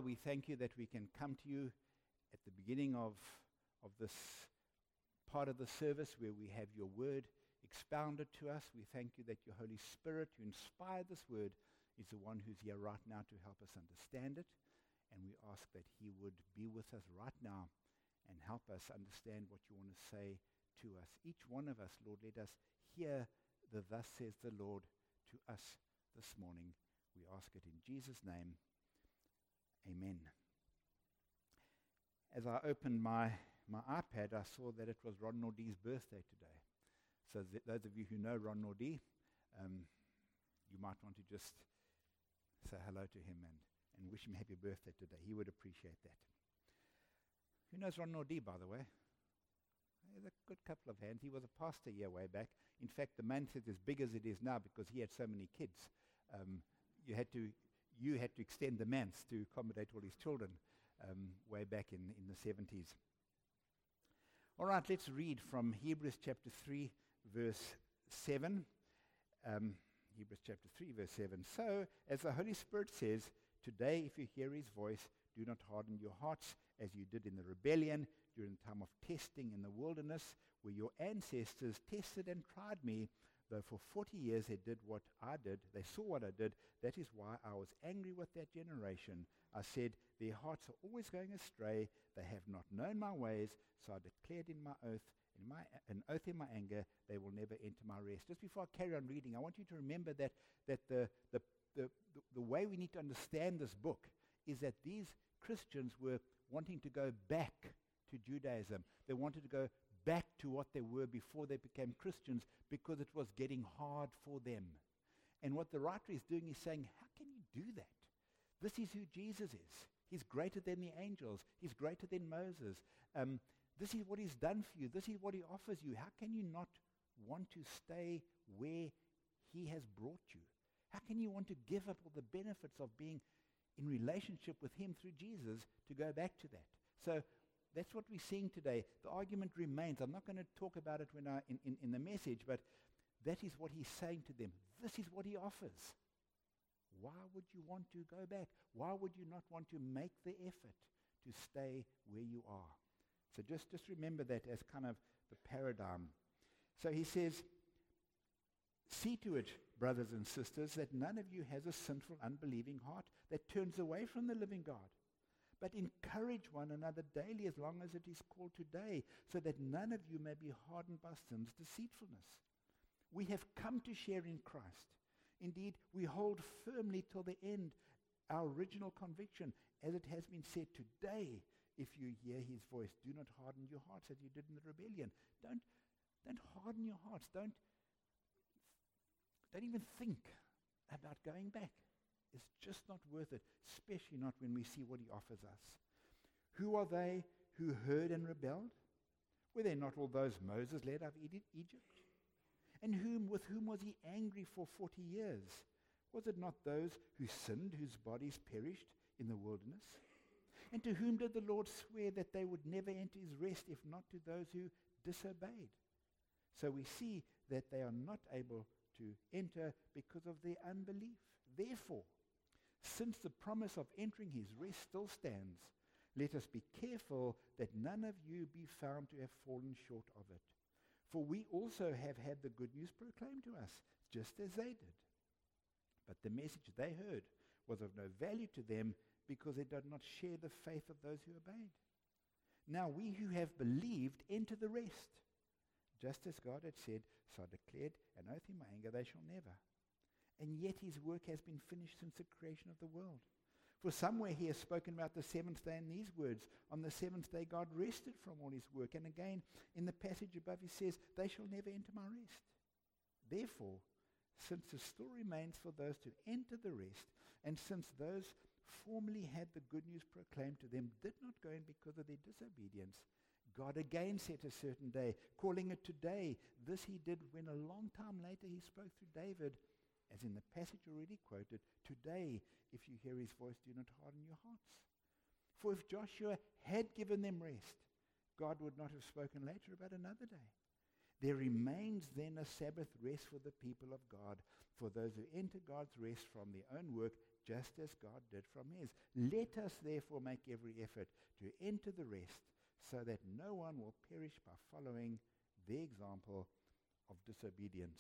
we thank you that we can come to you at the beginning of this part of the service where we have your word expounded to us. We thank you that your Holy Spirit, who inspired this word, is the one who's here right now to help us understand it. And we ask that he would be with us right now and help us understand what you want to say to us. Each one of us, Lord, let us hear the thus says the Lord to us this morning. We ask it in Jesus' name. Amen. As I opened my iPad, I saw that it was Ron Nordy's birthday today. So those of you who know Ron Nordy, you might want to just say hello to him and wish him happy birthday today. He would appreciate that. Who knows Ron Nordy, by the way? There's a good couple of hands. He was a pastor here way back. In fact, the man said as big as it is now because he had so many kids. You had to extend the manse to accommodate all his children way back in the 70s. All right, let's read from Hebrews chapter 3, verse 7. Hebrews chapter 3, verse 7. So, as the Holy Spirit says, today if you hear his voice, do not harden your hearts as you did in the rebellion during the time of testing in the wilderness, where your ancestors tested and tried me. Though for 40 years they did what I did, they saw what I did. That is why I was angry with that generation. I said, their hearts are always going astray. They have not known my ways. So I declared in my oath, an oath in my anger, they will never enter my rest. Just before I carry on reading, I want you to remember that the way we need to understand this book is that these Christians were wanting to go back to Judaism. They wanted to go back to what they were before they became Christians because it was getting hard for them. And what the writer is doing is saying, how can you do that? This is who Jesus is. He's greater than the angels. He's greater than Moses. This is what he's done for you. This is what he offers you. How can you not want to stay where he has brought you? How can you want to give up all the benefits of being in relationship with him through Jesus to go back to that? So that's what we're seeing today. The argument remains. I'm not going to talk about it when in the message, but that is what he's saying to them. This is what he offers. Why would you want to go back? Why would you not want to make the effort to stay where you are? So just remember that as kind of the paradigm. So he says, see to it, brothers and sisters, that none of you has a sinful, unbelieving heart that turns away from the living God. But encourage one another daily as long as it is called today, so that none of you may be hardened by sin's deceitfulness. We have come to share in Christ. Indeed, we hold firmly till the end our original conviction, as it has been said today, if you hear his voice, do not harden your hearts as you did in the rebellion. Don't harden your hearts. Don't even think about going back. It's just not worth it, especially not when we see what he offers us. Who are they who heard and rebelled? Were they not all those Moses led out of Egypt? And with whom was he angry for 40 years? Was it not those who sinned, whose bodies perished in the wilderness? And to whom did the Lord swear that they would never enter his rest, if not to those who disobeyed? So we see that they are not able to enter because of their unbelief. Therefore, since the promise of entering his rest still stands, let us be careful that none of you be found to have fallen short of it. For we also have had the good news proclaimed to us, just as they did. But the message they heard was of no value to them, because they did not share the faith of those who obeyed. Now we who have believed enter the rest. Just as God had said, so I declared an oath in my anger, they shall never. And yet his work has been finished since the creation of the world. For somewhere he has spoken about the seventh day in these words, on the seventh day God rested from all his work. And again, in the passage above he says, they shall never enter my rest. Therefore, since the still remains for those to enter the rest, and since those formerly had the good news proclaimed to them did not go in because of their disobedience, God again set a certain day, calling it today. This he did when a long time later he spoke through David, as in the passage already quoted, today, if you hear his voice, do not harden your hearts. For if Joshua had given them rest, God would not have spoken later about another day. There remains then a Sabbath rest for the people of God, for those who enter God's rest from their own work, just as God did from his. Let us therefore make every effort to enter the rest, so that no one will perish by following the example of disobedience.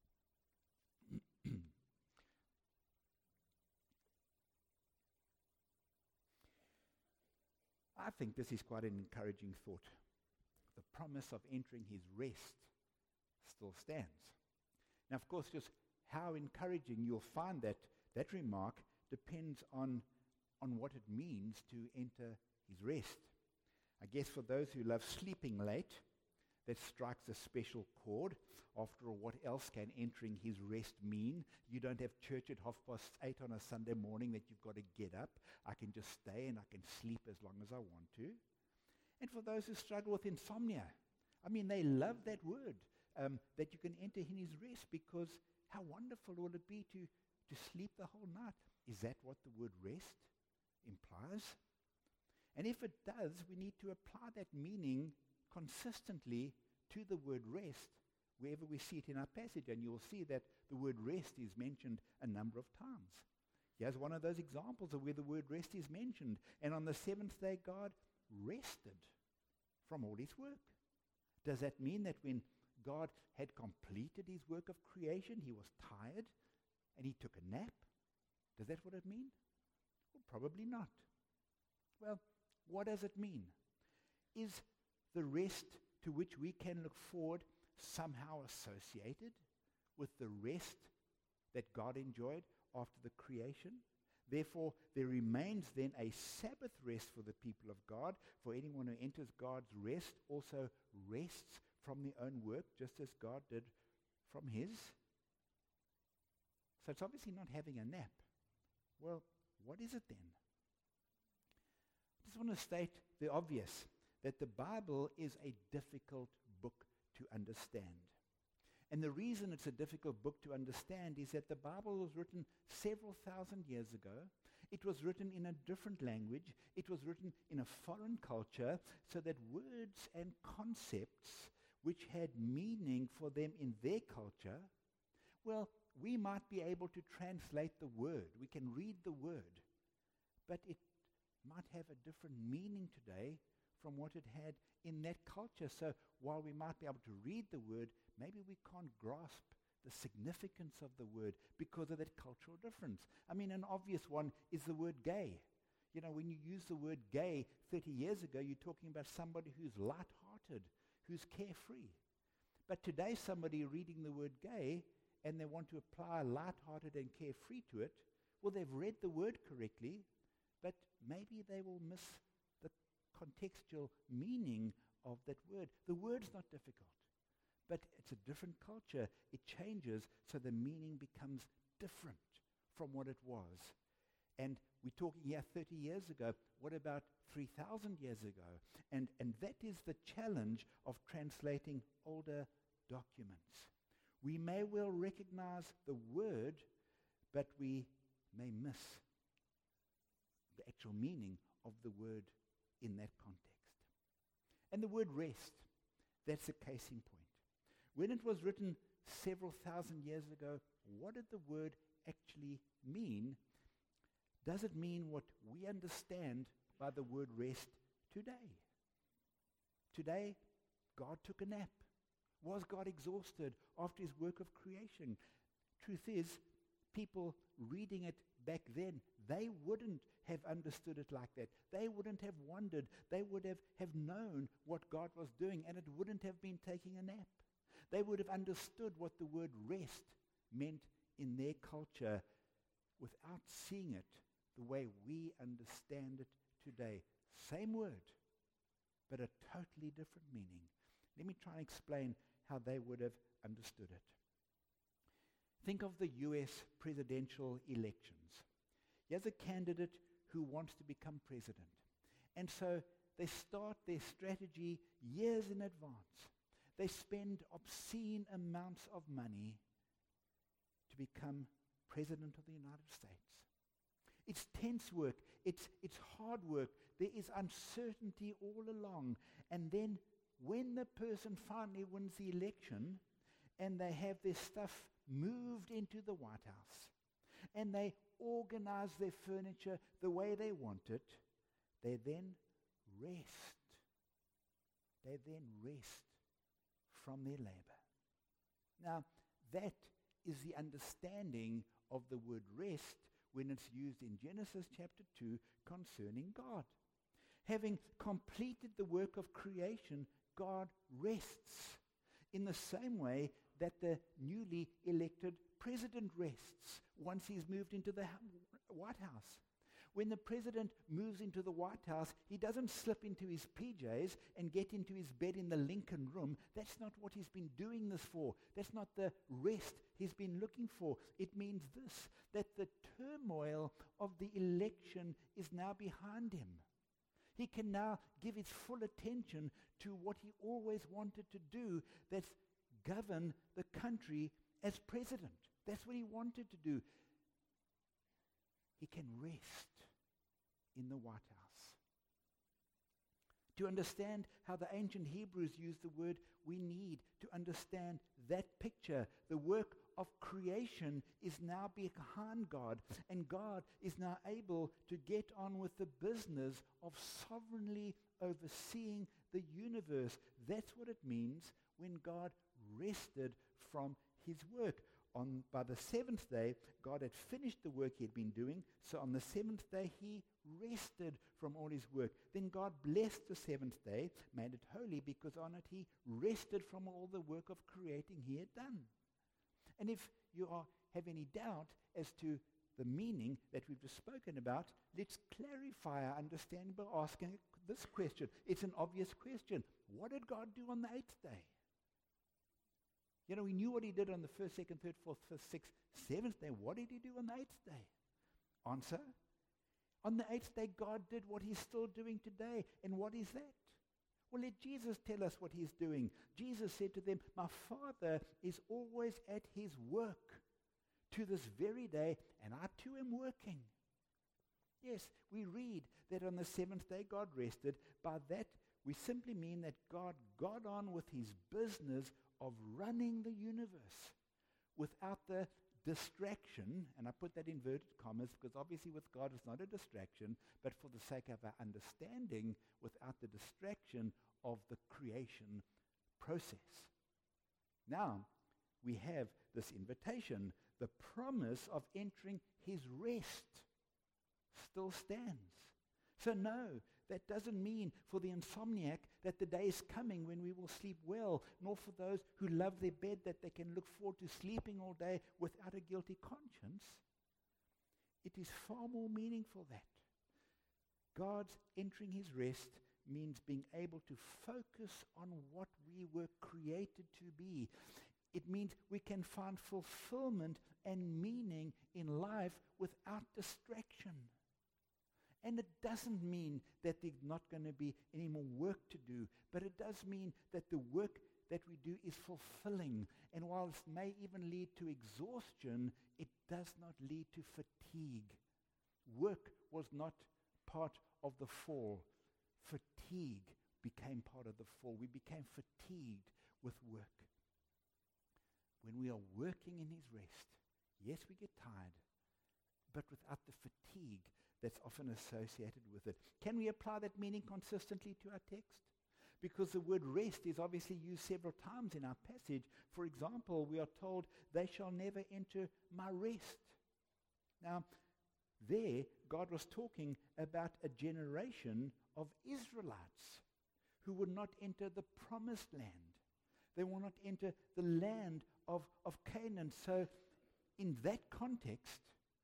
I think this is quite an encouraging thought. The promise of entering his rest still stands. Now, of course, just how encouraging you'll find that remark depends on what it means to enter his rest. I guess for those who love sleeping late, that strikes a special chord. After all, what else can entering his rest mean? You don't have church at 8:30 on a Sunday morning that you've got to get up. I can just stay and I can sleep as long as I want to. And for those who struggle with insomnia, I mean, they love that word, that you can enter in his rest, because how wonderful will it be to sleep the whole night? Is that what the word rest implies? And if it does, we need to apply that meaning consistently to the word rest wherever we see it in our passage. And you'll see that the word rest is mentioned a number of times. Here's one of those examples of where the word rest is mentioned. And on the seventh day, God rested from all his work. Does that mean that when God had completed his work of creation, he was tired and he took a nap? Does that what it mean? Well, probably not. Well, what does it mean? Is the rest to which we can look forward somehow associated with the rest that God enjoyed after the creation? Therefore, there remains then a Sabbath rest for the people of God. For anyone who enters God's rest also rests from their own work, just as God did from his. So it's obviously not having a nap. Well, what is it then? I just want to state the obvious, that the Bible is a difficult book to understand. And the reason it's a difficult book to understand is that the Bible was written several thousand years ago. It was written in a different language. It was written in a foreign culture, so that words and concepts which had meaning for them in their culture, well, we might be able to translate the word. We can read the word, but it might have a different meaning today from what it had in that culture. So while we might be able to read the word, maybe we can't grasp the significance of the word because of that cultural difference. I mean, an obvious one is the word gay. You know, when you use the word gay 30 years ago, you're talking about somebody who's light-hearted, who's carefree. But today, somebody reading the word gay and they want to apply light-hearted and carefree to it, well, they've read the word correctly, but maybe they will miss the contextual meaning of that word. The word's not difficult, but it's a different culture. It changes, so the meaning becomes different from what it was. And we're talking here 30 years ago. What about 3,000 years ago? And that is the challenge of translating older documents. We may well recognize the word, but we may miss the actual meaning of the word in that context. And the word rest, that's a case in point. When it was written several thousand years ago, what did the word actually mean? Does it mean what we understand by the word rest today? Today, God took a nap. Was God exhausted after his work of creation? Truth is, people reading it back then, they wouldn't have understood it like that. They wouldn't have wondered. They would have known what God was doing, and it wouldn't have been taking a nap. They would have understood what the word rest meant in their culture without seeing it the way we understand it today. Same word, but a totally different meaning. Let me try and explain how they would have understood it. Think of the U.S. presidential elections. Here's a candidate who wants to become president. And so they start their strategy years in advance. They spend obscene amounts of money to become president of the United States. It's tense work. It's hard work. There is uncertainty all along. And then when the person finally wins the election and they have their stuff moved into the White House, and they organize their furniture the way they want it, they then rest. They then rest from their labor. Now, that is the understanding of the word rest when it's used in Genesis chapter 2 concerning God. Having completed the work of creation, God rests in the same way that the newly elected president rests once he's moved into the White House. When the president moves into the White House, he doesn't slip into his PJs and get into his bed in the Lincoln room. That's not what he's been doing this for. That's not the rest he's been looking for. It means this, that the turmoil of the election is now behind him. He can now give his full attention to what he always wanted to do, that's govern the country as president. That's what he wanted to do. He can rest in the White House. To understand how the ancient Hebrews used the word, we need to understand that picture. The work of creation is now behind God, and God is now able to get on with the business of sovereignly overseeing the universe. That's what it means when God rested from his work. By the seventh day, God had finished the work he had been doing, so on the seventh day he rested from all his work. Then God blessed the seventh day, made it holy, because on it he rested from all the work of creating he had done. And if you have any doubt as to the meaning that we've just spoken about, let's clarify our understanding by asking this question. It's an obvious question. What did God do on the eighth day? You know, we knew what he did on the first, second, third, fourth, fifth, sixth, seventh day. What did he do on the eighth day? Answer. On the eighth day, God did what he's still doing today. And what is that? Well, let Jesus tell us what he's doing. Jesus said to them, my Father is always at his work to this very day, and I too am working. Yes, we read that on the seventh day God rested. By that, we simply mean that God got on with his business of running the universe without the distraction, and I put that in inverted commas because obviously with God it's not a distraction, but for the sake of our understanding, without the distraction of the creation process. Now, we have this invitation. The promise of entering his rest still stands. So no, that doesn't mean for the insomniac that the day is coming when we will sleep well, nor for those who love their bed that they can look forward to sleeping all day without a guilty conscience. It is far more meaningful that God's entering his rest means being able to focus on what we were created to be. It means we can find fulfillment and meaning in life without distraction. And it doesn't mean that there's not going to be any more work to do, but it does mean that the work that we do is fulfilling. And while it may even lead to exhaustion, it does not lead to fatigue. Work was not part of the fall. Fatigue became part of the fall. We became fatigued with work. When we are working in his rest, yes, we get tired, but without the fatigue that's often associated with it. Can we apply that meaning consistently to our text? Because the word rest is obviously used several times in our passage. For example, we are told, they shall never enter my rest. Now, there, God was talking about a generation of Israelites who would not enter the promised land. They will not enter the land of Canaan. So, in that context,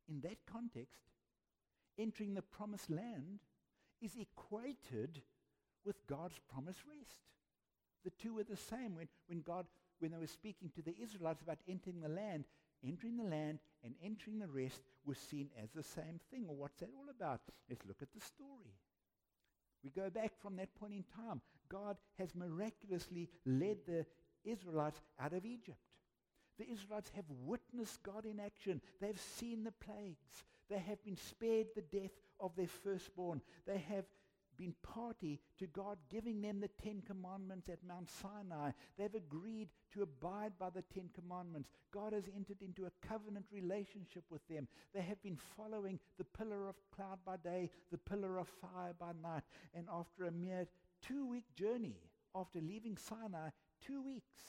entering the promised land is equated with God's promised rest. The two were the same. When they were speaking to the Israelites about entering the land and entering the rest was seen as the same thing. Well, what's that all about? Let's look at the story. We go back from that point in time. God has miraculously led the Israelites out of Egypt. The Israelites have witnessed God in action. They've seen the plagues. They have been spared the death of their firstborn. They have been party to God giving them the 10 Commandments at Mount Sinai. They've agreed to abide by the 10 Commandments. God has entered into a covenant relationship with them. They have been following the pillar of cloud by day, the pillar of fire by night. And after a mere 2-week journey, after leaving Sinai, 2 weeks,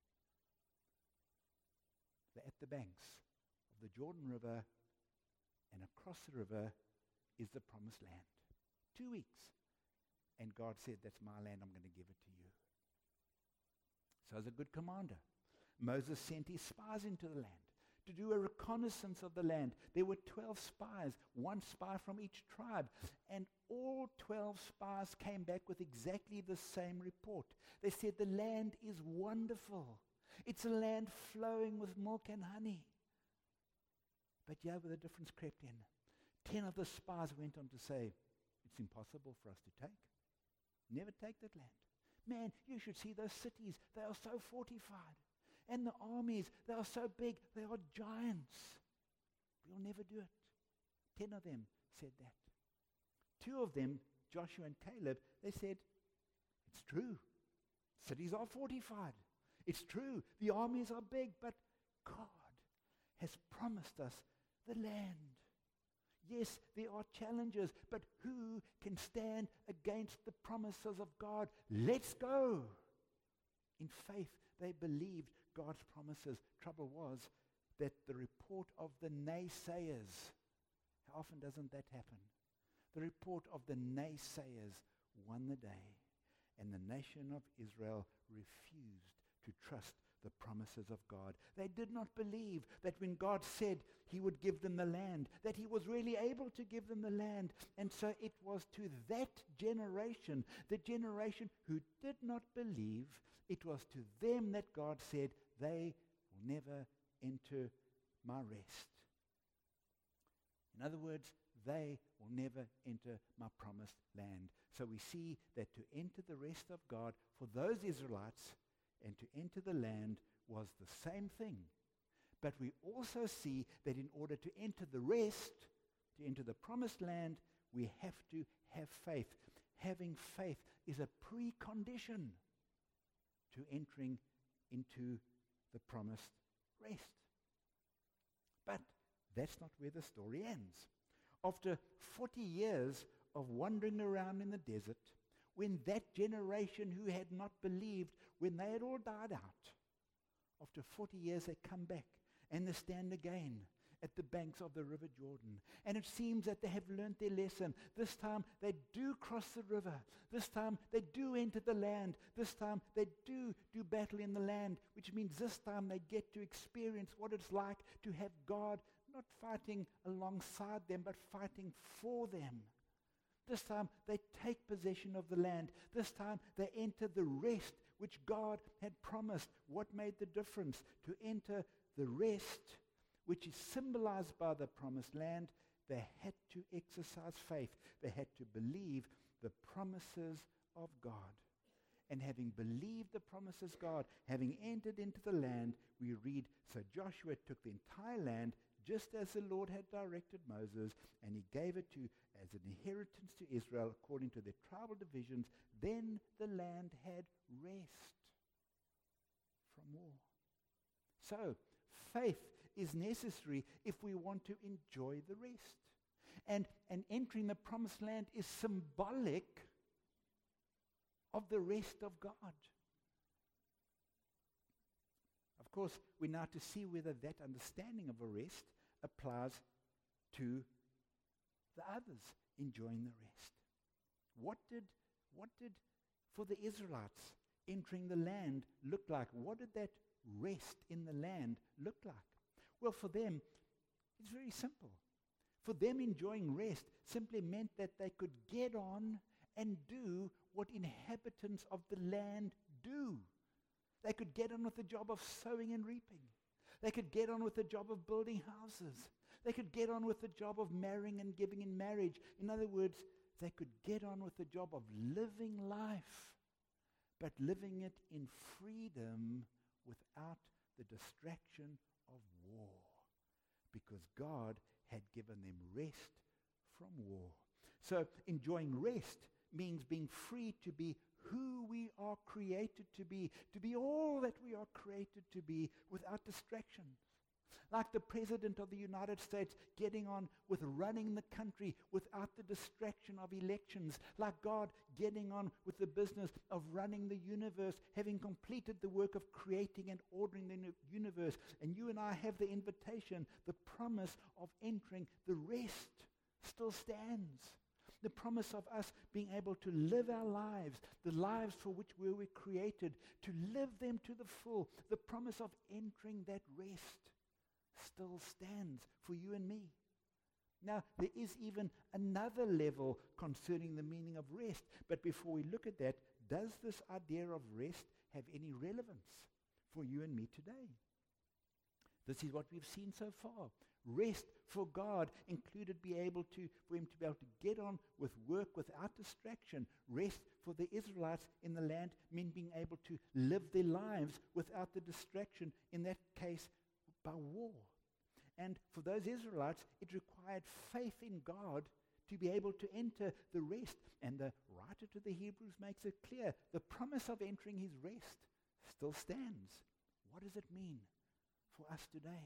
they're at the banks of the Jordan River, and across the river is the promised land. 2 weeks. And God said, that's my land, I'm going to give it to you. So as a good commander, Moses sent his spies into the land to do a reconnaissance of the land. There were 12 spies, one spy from each tribe. And all 12 spies came back with exactly the same report. They said, the land is wonderful. It's a land flowing with milk and honey. But yeah, where the difference crept in. 10 of the spies went on to say, it's impossible for us to take. Never take that land. Man, you should see those cities. They are so fortified. And the armies, they are so big. They are giants. We'll never do it. 10 of them said that. 2 of them, Joshua and Caleb, they said, it's true. Cities are fortified. It's true. The armies are big, but God has promised us the land. Yes, there are challenges, but who can stand against the promises of God? Let's go. In faith, they believed God's promises. Trouble was that the report of the naysayers, how often doesn't that happen? The report of the naysayers won the day, and the nation of Israel refused to trust the promises of God. They did not believe that when God said he would give them the land, that he was really able to give them the land. And so it was to that generation, the generation who did not believe, it was to them that God said, they will never enter my rest. In other words, they will never enter my promised land. So we see that to enter the rest of God for those Israelites and to enter the land was the same thing. But we also see that in order to enter the rest, to enter the promised land, we have to have faith. Having faith is a precondition to entering into the promised rest. But that's not where the story ends. After 40 years of wandering around in the desert, when that generation who had not believed, when they had all died out, after 40 years they come back and they stand again at the banks of the River Jordan. And it seems that they have learned their lesson. This time they do cross the river. This time they do enter the land. This time they do battle in the land, which means this time they get to experience what it's like to have God not fighting alongside them, but fighting for them. This time they take possession of the land. This time they enter the rest which God had promised. What made the difference? To enter the rest, which is symbolized by the promised land, they had to exercise faith. They had to believe the promises of God. And having believed the promises of God, having entered into the land, we read, so Joshua took the entire land just as the Lord had directed Moses, and he gave it to as an inheritance to Israel according to their tribal divisions. Then the land had rest from war. So, faith is necessary if we want to enjoy the rest. And entering the promised land is symbolic of the rest of God. Of course, we're now to see whether that understanding of a rest applies to the others enjoying the rest. What did for the Israelites entering the land look like? What did that rest in the land look like? Well, for them, it's very simple. For them, enjoying rest simply meant that they could get on and do what inhabitants of the land do. They could get on with the job of sowing and reaping. They could get on with the job of building houses. They could get on with the job of marrying and giving in marriage. In other words, they could get on with the job of living life, but living it in freedom without the distraction of war, because God had given them rest from war. So enjoying rest means being free to be who we are created to be all that we are created to be without distractions. Like the President of the United States getting on with running the country without the distraction of elections. Like God getting on with the business of running the universe, having completed the work of creating and ordering the universe. And you and I have the invitation, the promise of entering the rest still stands. The promise of us being able to live our lives, the lives for which we were created, to live them to the full. The promise of entering that rest still stands for you and me. Now, there is even another level concerning the meaning of rest. But before we look at that, does this idea of rest have any relevance for you and me today? This is what we've seen so far. Rest for God included for him to be able to get on with work without distraction. Rest for the Israelites in the land meant being able to live their lives without the distraction, in that case, by war. And for those Israelites, it required faith in God to be able to enter the rest. And the writer to the Hebrews makes it clear. The promise of entering his rest still stands. What does it mean for us today?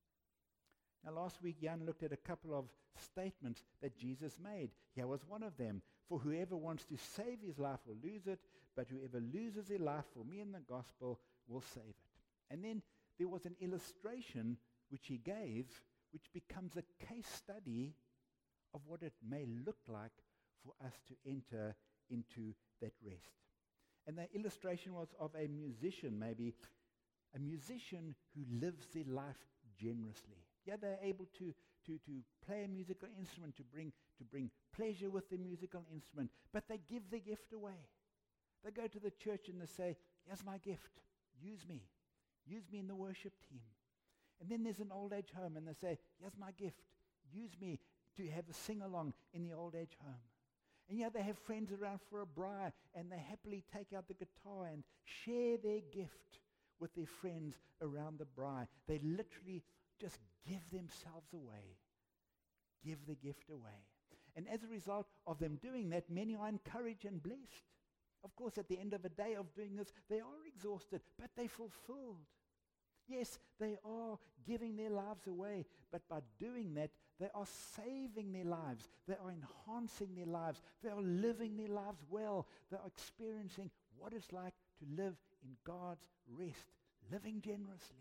Now, last week, Jan looked at a couple of statements that Jesus made. Here was one of them. For whoever wants to save his life will lose it, but whoever loses their life for me and the gospel will save it. And then there was an illustration which he gave, which becomes a case study of what it may look like for us to enter into that rest. And the illustration was of a musician, maybe a musician who lives their life generously. Yeah, they're able to play a musical instrument, to bring pleasure with the musical instrument, but they give the gift away. They go to the church and they say, here's my gift, use me in the worship team. And then there's an old age home and they say, here's my gift, use me to have a sing-along in the old age home. And yeah, they have friends around for a braai and they happily take out the guitar and share their gift with their friends around the braai. They literally just give themselves away, give the gift away. And as a result of them doing that, many are encouraged and blessed. Of course, at the end of a day of doing this, they are exhausted, but they're fulfilled. Yes, they are giving their lives away, but by doing that, they are saving their lives. They are enhancing their lives. They are living their lives well. They are experiencing what it's like to live in God's rest, living generously.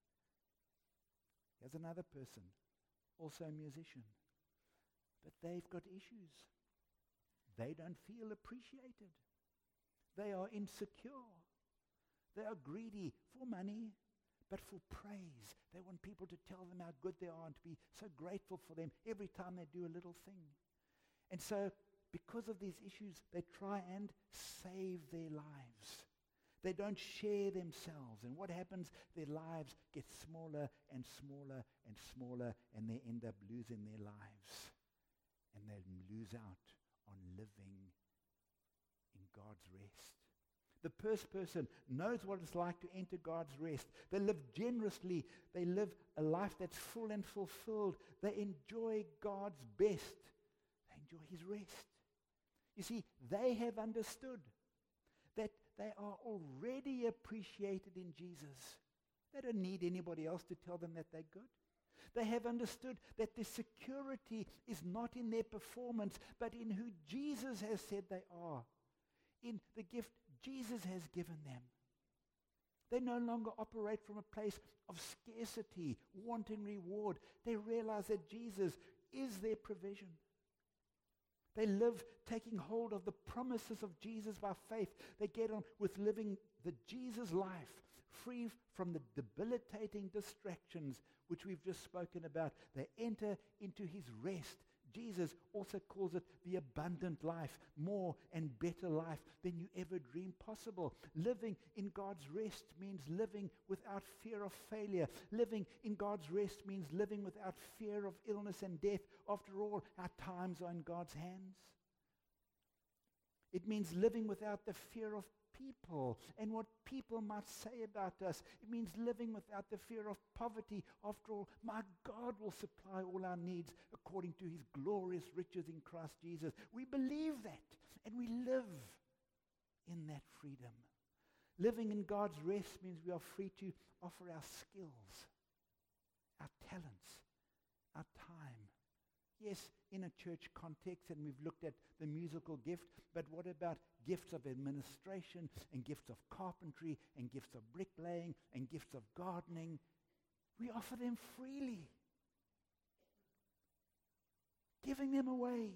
Here's another person, also a musician, but they've got issues. They don't feel appreciated. They are insecure. They are greedy for money, but for praise. They want people to tell them how good they are and to be so grateful for them every time they do a little thing. And so, because of these issues, they try and save their lives. They don't share themselves. And what happens? Their lives get smaller and smaller and smaller, and they end up losing their lives. And they lose out on living in God's rest. The first person knows what it's like to enter God's rest. They live generously. They live a life that's full and fulfilled. They enjoy God's best. They enjoy his rest. You see, they have understood that they are already appreciated in Jesus. They don't need anybody else to tell them that they're good. They have understood that their security is not in their performance, but in who Jesus has said they are, in the gift Jesus has given them. They no longer operate from a place of scarcity, wanting reward. They realize that Jesus is their provision. They live taking hold of the promises of Jesus by faith. They get on with living the Jesus life, free from the debilitating distractions which we've just spoken about. They enter into his rest. Jesus also calls it the abundant life, more and better life than you ever dreamed possible. Living in God's rest means living without fear of failure. Living in God's rest means living without fear of illness and death. After all, our times are in God's hands. It means living without the fear of people and what people might say about us. It means living without the fear of poverty. After all, my God will supply all our needs according to his glorious riches in Christ Jesus. We believe that and we in that freedom. Living in God's rest means we are free to offer our skills, our talents, our time. Yes, in a church context, and we've looked at the musical gift, but what about gifts of administration and gifts of carpentry and gifts of bricklaying and gifts of gardening? We offer them freely, giving them away.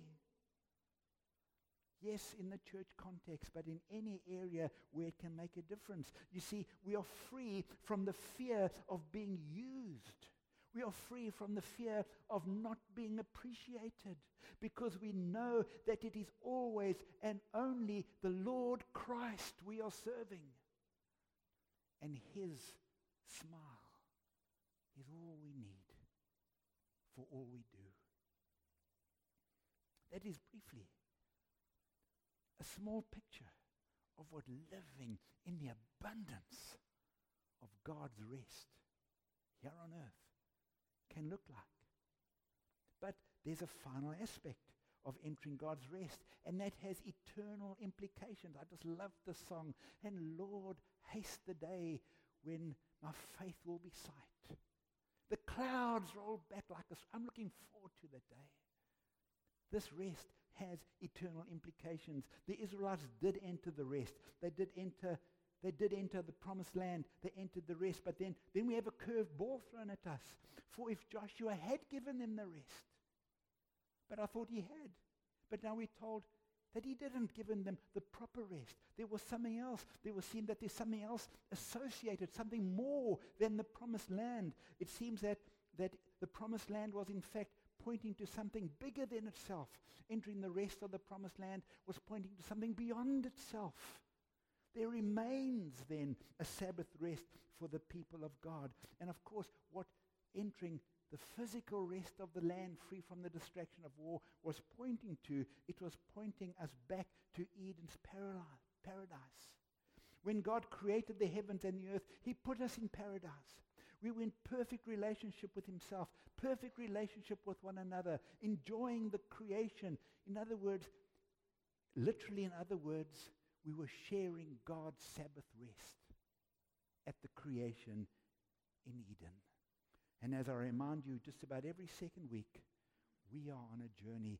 Yes, in the church context, but in any area where it can make a difference. You see, we are free from the fear of being used. We are free from the fear of not being appreciated, because we know that it is always and only the Lord Christ we are serving. And His smile is all we need for all we do. That is briefly a small picture of what living in the abundance of God's rest here on earth can look like. But there's a final aspect of entering God's rest, and that has eternal implications. I just love the song, and Lord, haste the day when my faith will be sight. The clouds roll back like a... I'm looking forward to the day. This rest has eternal implications. The Israelites did enter the rest. They did enter the promised land. They entered the rest. But then we have a curved ball thrown at us. For if Joshua had given them the rest, but I thought he had. But now we're told that he didn't give them the proper rest. There was something else. There was seen that there's something else associated, something more than the promised land. It seems that the promised land was in fact pointing to something bigger than itself. Entering the rest of the promised land was pointing to something beyond itself. There remains then a Sabbath rest for the people of God. And of course, what entering the physical rest of the land free from the distraction of war was pointing to, it was pointing us back to Eden's paradise. When God created the heavens and the earth, He put us in paradise. We were in perfect relationship with Himself, perfect relationship with one another, enjoying the creation. In other words, literally in other words, we were sharing God's Sabbath rest at the creation in Eden. And as I remind you just about every second week, we are on a journey.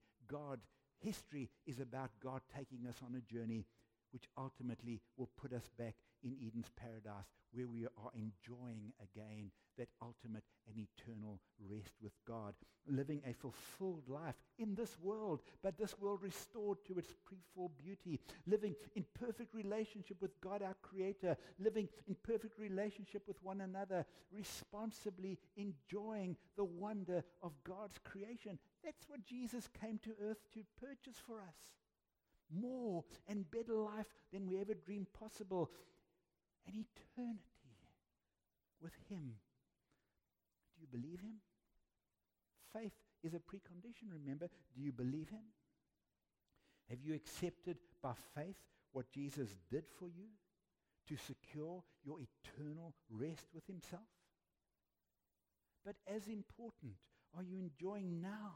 History is about God taking us on a journey which ultimately will put us back in Eden's paradise, where we are enjoying again that ultimate and eternal rest with God, living a fulfilled life in this world, but this world restored to its pre-fall beauty, living in perfect relationship with God our Creator, living in perfect relationship with one another, responsibly enjoying the wonder of God's creation. That's what Jesus came to earth to purchase for us. More and better life than we ever dreamed possible. An eternity with Him. Do you believe Him? Faith is a precondition, remember. Do you believe Him? Have you accepted by faith what Jesus did for you to secure your eternal rest with Himself? But as important, are you enjoying now,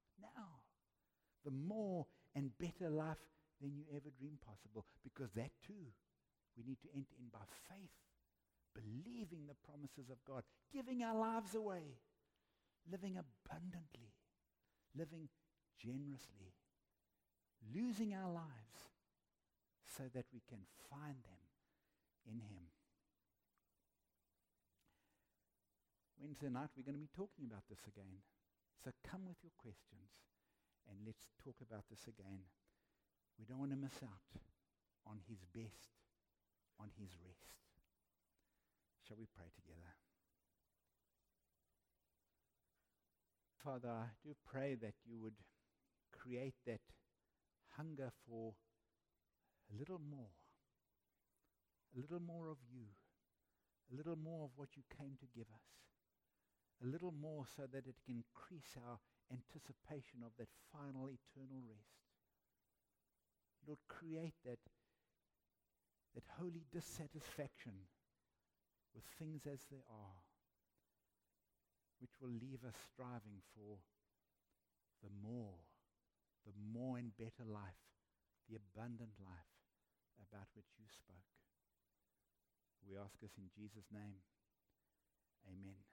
the more and better life than you ever dreamed possible? Because that too, we need to enter in by faith, believing the promises of God, giving our lives away, living abundantly, living generously, losing our lives so that we can find them in Him. Wednesday night, we're going to be talking about this again. So come with your questions and let's talk about this again. We don't want to miss out on His best, on His rest. Shall we pray together? Father, I do pray that you would create that hunger for a little more of you, a little more of what you came to give us, a little more so that it can increase our anticipation of that final eternal rest. Lord, create that holy dissatisfaction with things as they are, which will leave us striving for the more and better life, the abundant life about which you spoke. We ask this in Jesus' name. Amen.